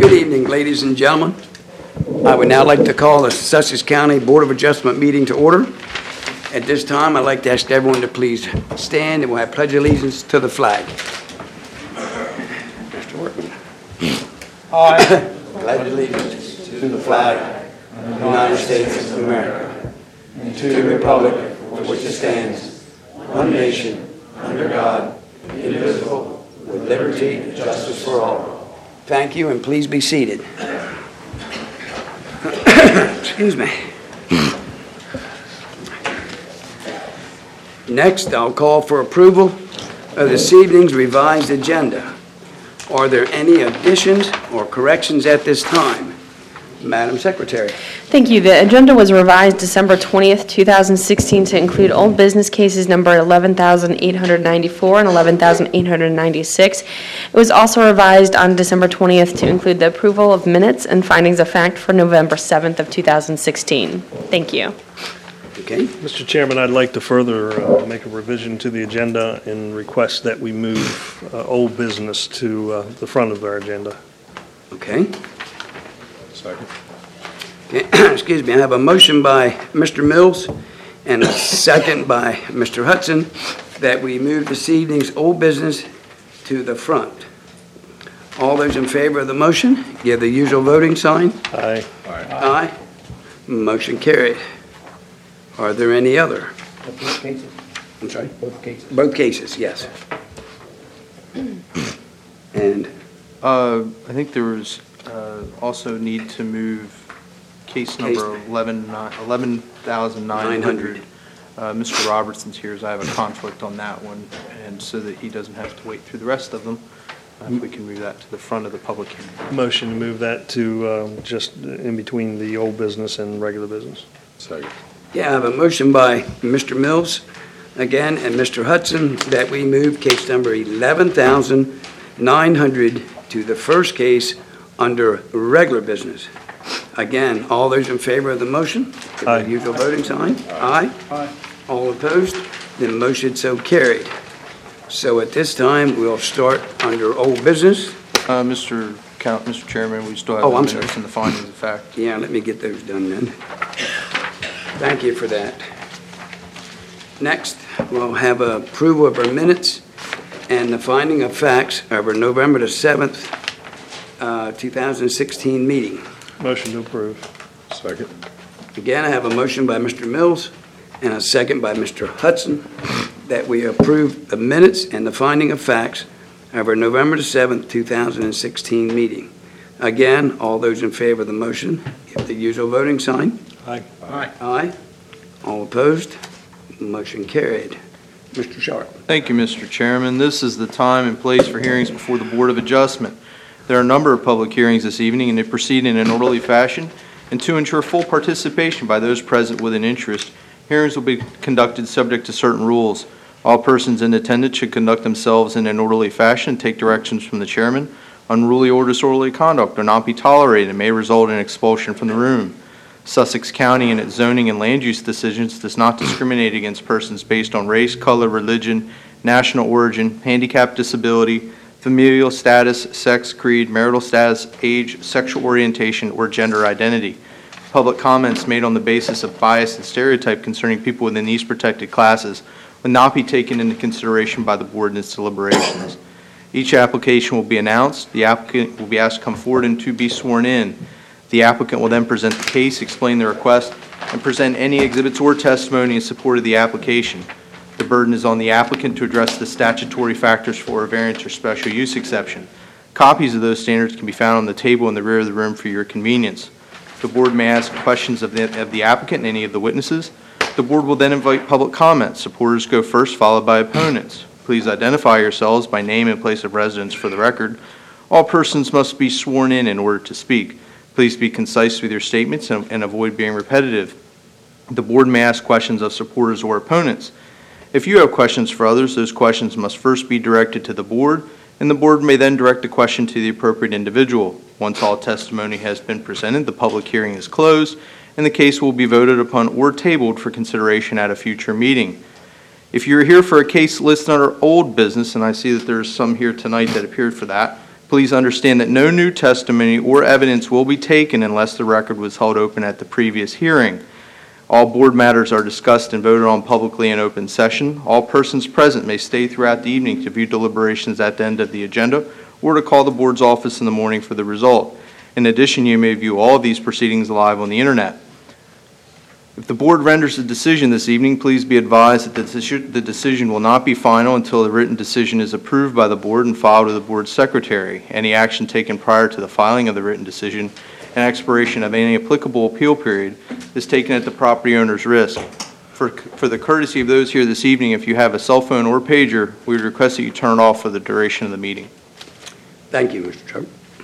Good evening, ladies and gentlemen. I would now like to call the Sussex County Board of Adjustment meeting to order. At this time, I'd like to ask everyone to please stand and we'll have pledge allegiance to the flag. Mr. Workman. I pledge allegiance to the flag of the United States of America and to the republic for which it stands, one nation, under God, indivisible, with liberty and justice for all. Thank you, and please be seated. Excuse me. Next, I'll call for approval of this evening's revised agenda. Are there any additions or corrections at this time? Madam Secretary. Thank you. The agenda was revised December 20th, 2016 to include old business cases number 11,894 and 11,896. It was also revised on December 20th to include the approval of minutes and findings of fact for November 7th of 2016. Thank you. Okay. Mr. Chairman, I'd like to further make a revision to the agenda and request that we move old business to the front of our agenda. Okay. Second. Okay. Excuse me. I have a motion by Mr. Mills and a second by Mr. Hudson that we move this evening's old business to the front. All those in favor of the motion, give the usual voting sign. Aye. Aye. Motion carried. Are there any other? Both cases. I'm sorry? Both cases. Both cases, yes. And I think there was also need to move case number 11,900. Mr. Robertson's here, as I have a conflict on that one, and so that he doesn't have to wait through the rest of them, if we can move that to the front of the public hearing. Motion to move that to just in between the old business and regular business. Second. yeah, I have a motion by Mr. Mills again and Mr. Hudson that we move case number 11,900 to the first case under regular business. Again, all those in favor of the motion, give Aye. the usual voting sign. Aye. Aye. All opposed? The motion so carried. So at this time, we'll start under old business. Mr. Chairman, we still have Oh, the I'm minutes sorry. and the findings of fact. Yeah, let me get those done then. Thank you for that. Next, we'll have approval of our minutes and the finding of facts of our November the 7th, 2016 meeting. Motion to approve. Second. Again, I have a motion by Mr. Mills and a second by Mr. Hudson that we approve the minutes and the finding of facts of our November the 7th, 2016 meeting. Again, all those in favor of the motion, give the usual voting sign. Aye. Aye. Aye. All opposed? Motion carried. Mr. Sharp. Thank you, Mr. Chairman. This is the time and place for hearings before the Board of Adjustment. There are a number of public hearings this evening, and they proceed in an orderly fashion. And to ensure full participation by those present with an interest, hearings will be conducted subject to certain rules. All persons in attendance should conduct themselves in an orderly fashion and take directions from the chairman. Unruly or disorderly conduct will not be tolerated and may result in expulsion from the room. Sussex County in its zoning and land use decisions does not discriminate against persons based on race, color, religion, national origin, handicap, disability, familial status, sex, creed, marital status, age, sexual orientation, or gender identity. Public comments made on the basis of bias and stereotype concerning people within these protected classes will not be taken into consideration by the board in its deliberations. Each application will be announced. The applicant will be asked to come forward and to be sworn in. The applicant will then present the case, explain the request, and present any exhibits or testimony in support of the application. The burden is on the applicant to address the statutory factors for a variance or special use exception. Copies of those standards can be found on the table in the rear of the room for your convenience. The board may ask questions of the applicant and any of the witnesses. The board will then invite public comments. Supporters go first, followed by opponents. Please identify yourselves by name and place of residence for the record. All persons must be sworn in order to speak. Please be concise with your statements and avoid being repetitive. The board may ask questions of supporters or opponents. If you have questions for others, those questions must first be directed to the board, and the board may then direct the question to the appropriate individual. Once all testimony has been presented, the public hearing is closed, and the case will be voted upon or tabled for consideration at a future meeting. If you're here for a case listed under old business, and I see that there's some here tonight that appeared for that, Please understand that no new testimony or evidence will be taken unless the record was held open at the previous hearing. All board matters are discussed and voted on publicly in open session. All persons present may stay throughout the evening to view deliberations at the end of the agenda or to call the board's office in the morning for the result. In addition, you may view all of these proceedings live on the internet. If the board renders a decision this evening, please be advised that the decision will not be final until the written decision is approved by the board and filed with the board's secretary. Any action taken prior to the filing of the written decision and expiration of any applicable appeal period is taken at the property owner's risk. For the courtesy of those here this evening, if you have a cell phone or pager, we would request that you turn it off for the duration of the meeting. Thank you, Mr. Chairman.